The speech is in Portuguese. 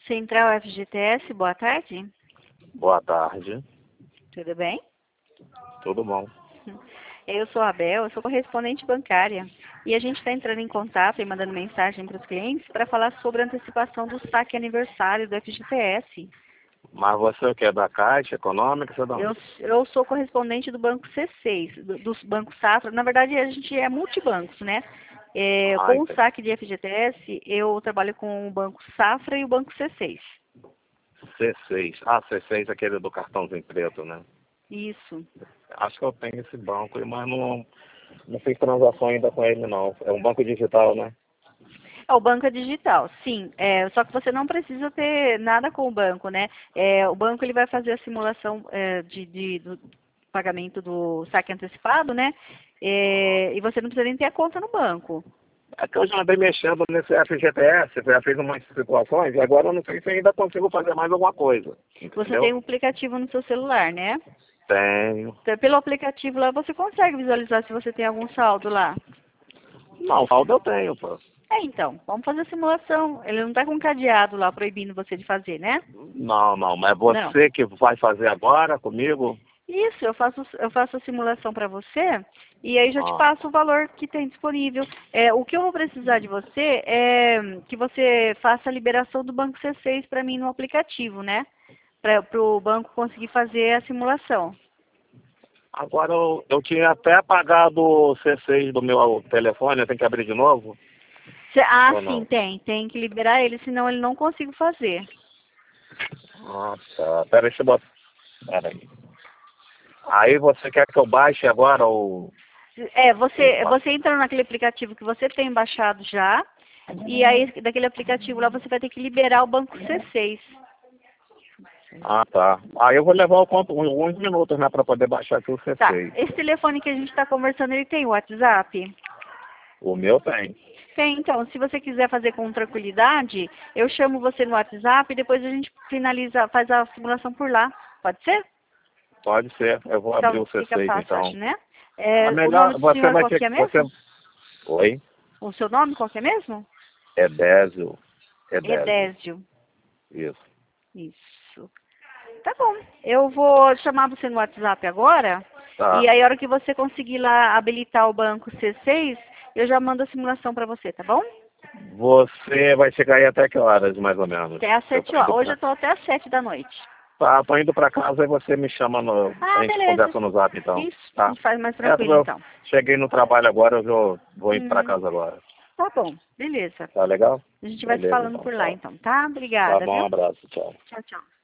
Central FGTS, boa tarde. Boa tarde, Tudo bem? tudo bom? Eu sou a Abel, eu sou correspondente bancária. E a gente está entrando em contato e mandando mensagem para os clientes para falar sobre a antecipação do saque aniversário do FGTS. Mas você o que é da Caixa Econômica? Você não? Eu sou correspondente do Banco C6, dos bancos Safra. Na verdade, a gente é multibancos, né? Com o Entendi. saque de FGTS, eu trabalho com o Banco Safra e o Banco C6. C6. Ah, C6 é aquele do cartãozinho preto, né? Isso. Acho que eu tenho esse banco, mas não fiz transação ainda com ele, não. É um banco digital, né? O banco é digital, sim. Só que você não precisa ter nada com o banco, né? O banco ele vai fazer a simulação do pagamento do saque antecipado, né? E você não precisa nem ter a conta no banco. É que eu já andei mexendo nesse FGTS, já fiz umas situações, e agora eu não sei se ainda consigo fazer mais alguma coisa. Você tem Entendeu? um aplicativo no seu celular, né? Tenho. Então, pelo aplicativo lá você consegue visualizar se você tem algum saldo lá. Não, saldo eu tenho, pô. Então, vamos fazer a simulação. Ele não está com cadeado lá proibindo você de fazer, né? Não, mas Não. você que vai fazer agora comigo? Isso, eu faço a simulação para você e aí já te Ah. passo o valor que tem disponível. O que eu vou precisar de você é que você faça a liberação do Banco C6 para mim no aplicativo, né? Para o banco conseguir fazer a simulação. Agora eu tinha até apagado o C6 do meu telefone, eu tenho que abrir de novo? Ou Sim, não? tem que liberar ele, senão ele não consigo fazer. Nossa, pera aí, deixa eu botar. Pera aí. Aí você quer que eu baixe agora Você entra naquele aplicativo que você tem baixado já, e aí daquele aplicativo lá você vai ter que liberar o Banco C6. Ah, tá. Aí eu vou levar alguns minutos, né, pra poder baixar aqui o Tá, C6. esse telefone que a gente está conversando, ele tem WhatsApp? O meu tem. Tem, então, se você quiser fazer com tranquilidade, eu chamo você no WhatsApp e depois a gente finaliza, faz a simulação por lá. Pode ser? Pode ser. Eu vou abrir Então, o fica C6 fácil, então. acho, né? A O nome melhor, do você senhor vai qual ter que é que. Você. mesmo? Oi? O seu nome qual que é mesmo? Edésio. Edésio. Edésio. Isso. Isso. Tá bom. Eu vou chamar você no WhatsApp agora. Tá. E aí, a hora que você conseguir lá habilitar o banco C6, eu já mando a simulação para você, tá bom? Você vai chegar aí até que horas, mais ou menos? Até às Eu 7 tô horas. indo Hoje eu pra... tô até às 7 da noite. Tá, tô indo pra casa e você me chama a gente Beleza. conversa no zap então. Isso. A Tá. gente faz mais tranquilo, Eu então. cheguei no trabalho agora, vou indo pra Uhum. casa agora. Tá bom. Beleza. Tá legal? A gente vai se Beleza falando então, por lá, tchau. então, tá? Tá Obrigada, bom, um viu? abraço, tchau. Tchau, tchau.